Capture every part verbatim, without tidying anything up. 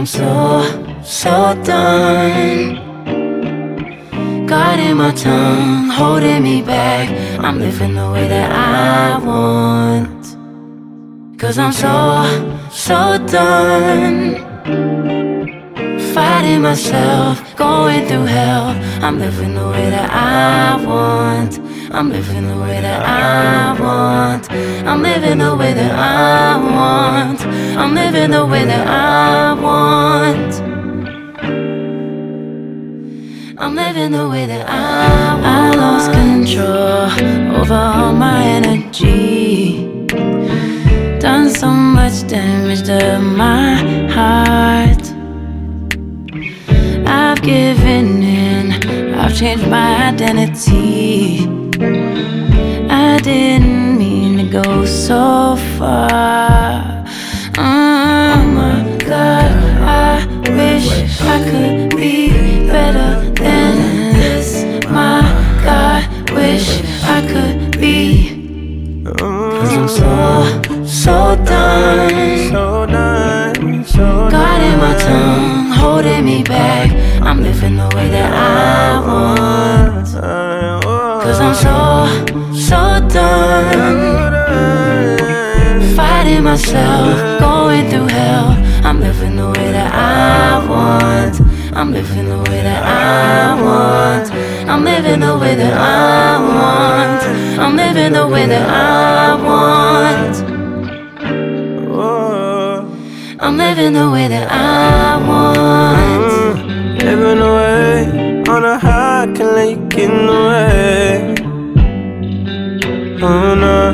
I'm so, so done guarding my tongue, holding me back. I'm living the way that I want. Cause I'm so, so done fighting myself, going through hell. I'm living the way that I want. I'm living the way that I want. I'm living the way that I want. I'm living the way that I want. I'm living the way that I want. I lost control over all my energy. Done so much damage to my heart. I've given in, I've changed my identity. I didn't mean to go so far. Oh my God, I wish I could be better than this. My God, wish I could be. Cause I'm so, so done, so done, so guarding my tongue, holding me back. I'm living the way that I want. Cause I'm so, so done fighting myself, going through hell. I'm living the way that I want. I'm living the way that I want. I'm living the way that I want. I'm living the way that I want. I'm living the way that I want. Living away on a high, can let you get in the way. Oh no.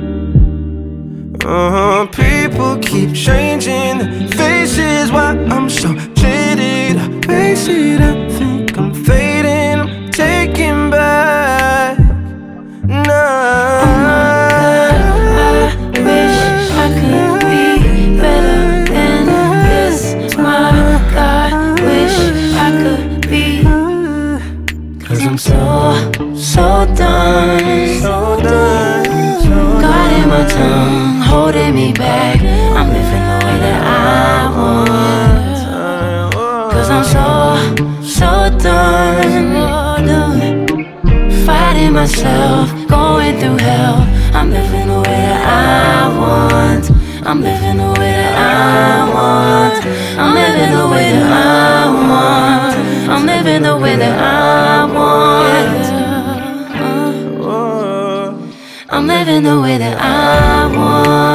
Uh-huh. People keep changing their faces. Why I'm so jaded, I face it, I think I'm fading, I'm taking back. Nah. Oh my God, I wish I could be better than this. My God, wish I could be. Cause I'm so, so done, So done, so guarding my tongue, holding me back. I'm living the way that I want. Cause I'm so, so done fighting myself, going through hell. I'm living the way that I want. I'm living the way that I want. I'm living the way that I want. I'm living the way that I want. I'm living the way that I want.